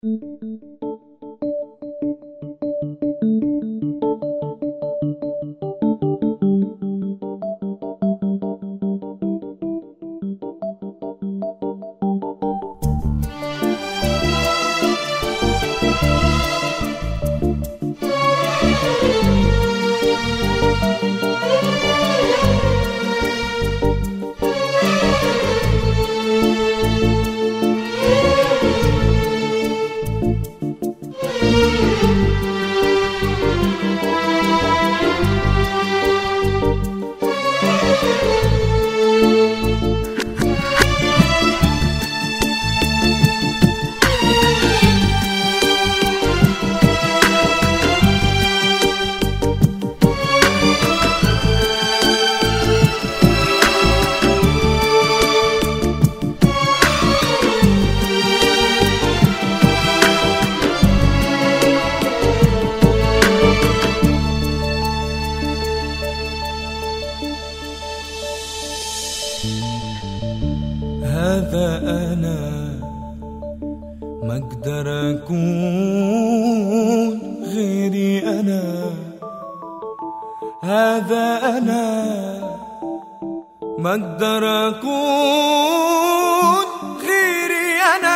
هذا أنا ما أقدر أكون غيري أنا. هذا أنا ما أقدر أكون غيري أنا.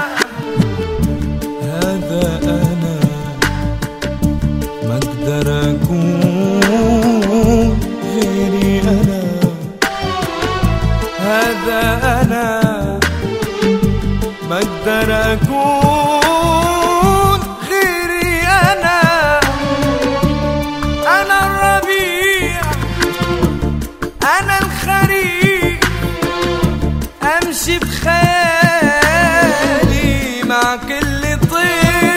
هذا أنا ما أقدر أكون غيري أنا. هذا أنا ما أقدر أكون غيري أنا. أنا الربيع أنا الخريف، أمشي بخيالي مع كل طير.